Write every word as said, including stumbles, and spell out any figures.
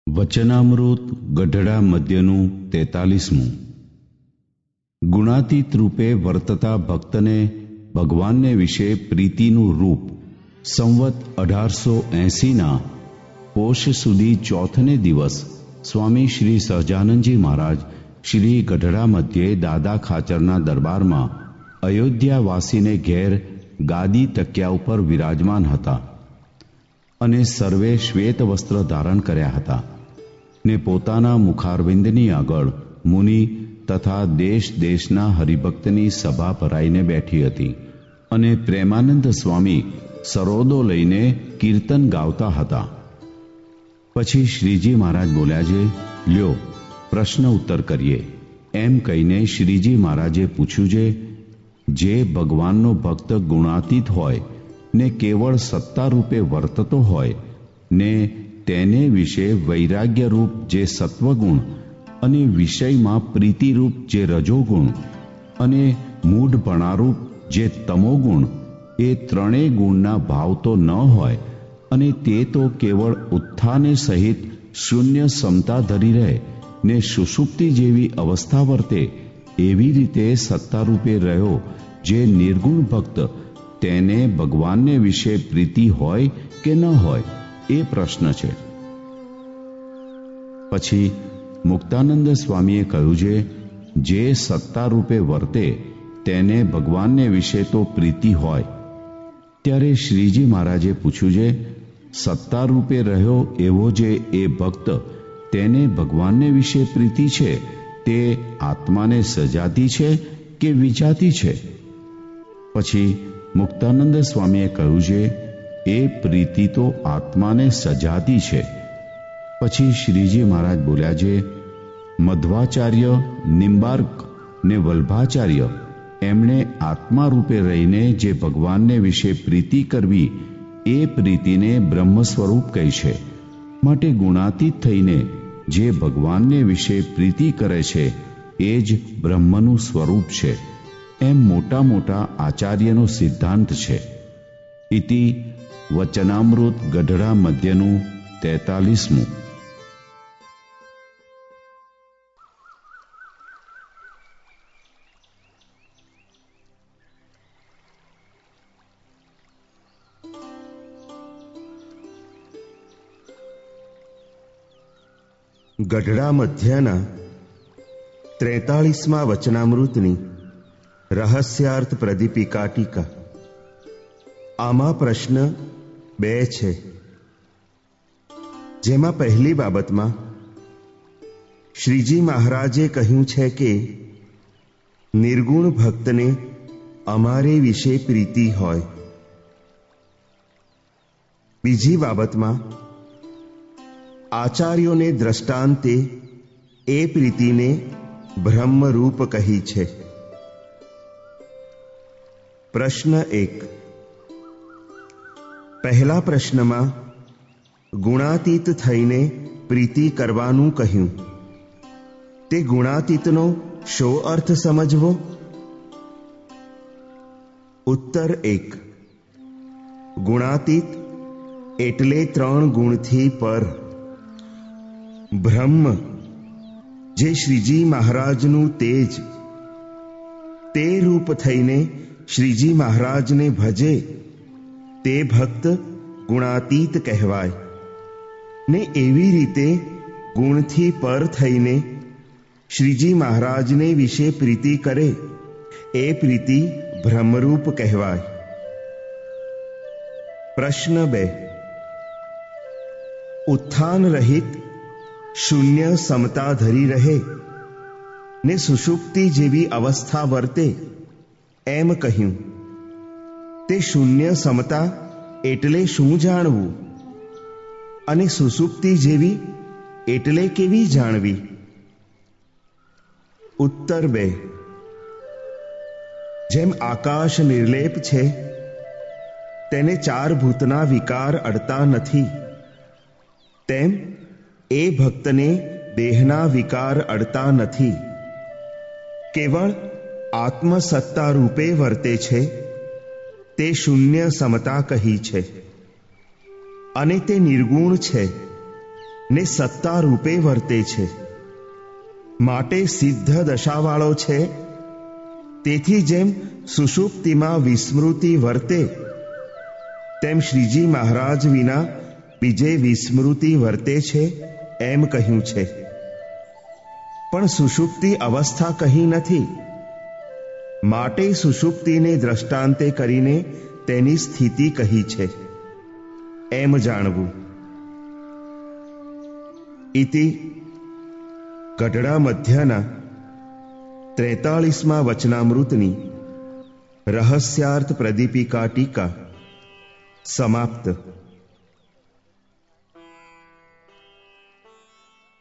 વચનામૃત ગઢડા મધ્યનું તેતાલીસમું. ગુણાતીત રૂપે વર્તતા ભક્તને ભગવાનને વિશે પ્રીતિનું રૂપ સંવત અઢારસો એંસીના પોષ સુધી ચોથને દિવસ સ્વામી શ્રી સહજાનંદજી મહારાજ શ્રી ગઢડા મધ્યે દાદા ખાચરના દરબારમાં અયોધ્યાવાસીને ઘેર ગાદી તકિયા ઉપર વિરાજમાન હતા અને સર્વે શ્વેત વસ્ત્ર ધારણ કર્યા હતા ને પોતાના મુખારવિંદની આગળ મુનિ તથા દેશ દેશના હરિભક્તની સભા ભરાઈને બેઠી હતી અને પ્રેમાનંદ સ્વામી સરોદો લઈને કીર્તન ગાવતા હતા. પછી શ્રીજી મહારાજ બોલ્યા છે, લ્યો પ્રશ્ન ઉત્તર કરીએ. એમ કહીને શ્રીજી મહારાજે પૂછ્યું છે, જે ભગવાનનો ભક્ત ગુણાતીત હોય ને કેવળ સત્તા રૂપે વર્તતો હોય ને તેને વિશે વૈરાગ્યરૂપ જે સત્વગુણ અને વિષયમાં પ્રીતિરૂપ જે રજોગુણ અને મૂઢપણારૂપ જે તમોગુણ, એ ત્રણેય ગુણના ભાવ તો ન હોય અને તે તો કેવળ ઉત્થાને સહિત શૂન્ય સમતા ધરી રહે ને સુષુપ્તિ જેવી અવસ્થા વર્તે, એવી રીતે સત્તારૂપે રહ્યો જે નિર્ગુણ ભક્ત, તેને ભગવાનને વિશે પ્રીતિ હોય કે ન હોય, એ પ્રશ્ન છે. પછી મુક્તાનંદ સ્વામીએ કહ્યું છે, જે સત્તા રૂપે વર્તે તેને ભગવાનને વિશે તો પ્રીતિ હોય. ત્યારે શ્રીજી મહારાજે પૂછ્યું છે, સત્તા રૂપે રહ્યો એવો જે એ ભક્ત, તેને ભગવાનને વિશે પ્રીતિ છે તે આત્માને સજાતી છે કે વિજાતી છે? પછી મુક્તાનંદ સ્વામીએ કહ્યું છે, એ પ્રીતિ તો આત્માને સજાતી છે. પછી શ્રીજી મહારાજ બોલ્યા છે, મધ્વાચાર્ય, નિમ્બાર્ક ને વલ્ભાચાર્ય એમણે આત્મા રૂપે રહીને જે ભગવાનને વિશે પ્રીતિ કરવી, એ પ્રીતિને બ્રહ્મ સ્વરૂપ કહી છે. માટે ગુણાતીત થઈને જે ભગવાનને વિશે પ્રીતિ કરે છે એ જ બ્રહ્મનું સ્વરૂપ છે, એમ મોટા મોટા આચાર્યનો સિદ્ધાંત છે. ઇતિ વચનામૃત ગઢડા મધ્યનું તેતાલીસમું. ગઢડા મધ્યના ત્રેતાળીસમા વચનામૃતની રહસ્યાર્થ પ્રદીપિકા ટીકા. આમાં પ્રશ્ન બે છે, જેમાં પહેલી બાબતમાં શ્રીજી મહારાજે કહ્યું છે કે નિર્ગુણ ભક્તને અમારે વિશે પ્રીતિ હોય. બીજી બાબતમાં આચાર્યોને દ્રષ્ટાંતે એ પ્રીતિને બ્રહ્મરૂપ કહી છે. પ્રશ્ન એક. પહેલા પ્રશ્નમાં ગુણાતીત થઈને પ્રીતિ કરવાનું કહ્યું. તે ગુણાતીતનો શો અર્થ સમજવો? ઉત્તર એક. ગુણાતીત એટલે ત્રણ ગુણથી પર. બ્રહ્મ જે શ્રીજી મહારાજનું તેજ, તે રૂપ થઈને શ્રીજી મહારાજને ભજે તે ભક્ત ગુણાતીત કહેવાય. ને એવી રીતે ગુણથી પર થઈને શ્રીજી મહારાજને વિશે પ્રીતિ કરે, એ પ્રીતિ બ્રહ્મરૂપ કહેવાય. પ્રશ્ન બે. ઉત્થાન રહિત શૂન્ય સમતા ધરી રહે ને સુષુપ્તિ જેવી અવસ્થા વર્તે, એમ કહ્યું. તે શૂન્ય સમતા એટલે શું જાણવું અને સુષુપ્તિ જેવી એટલે કેવી જાણવી? ઉત્તર બે. જેમ આકાશ નિર્લેપ છે, તેને ચાર ભૂતના વિકાર અડતા નથી, તેમ એ ભક્તને દેહના વિકાર અડતા નથી. કેવળ આત્મસત્તા રૂપે વર્તે છે, તે શૂન્ય સમતા કહી છે. અને તે નિર્ગુણ છે, ને સત્તા રૂપે વર્તે છે, માટે સિદ્ધ દશાવાળો છે. તેથી જેમ સુષુપ્તિમાં વિસ્મૃતિ વર્તે તેમ શ્રીજી મહારાજ વિના બીજે વિસ્મૃતિ વર્તે છે એમ કહ્યું છે. પણ સુષુપ્તિ અવસ્થા કહી નથી, માટે સુષુપ્તિને દ્રષ્ટાંતે કરીને તેની સ્થિતિ કહી છે એમ જાણવું. ઇતિ ગઢડા મધ્યના ત્રેતાળીસમા વચનામૃતની રહસ્યાર્થ પ્રદીપિકા ટીકા સમાપ્ત.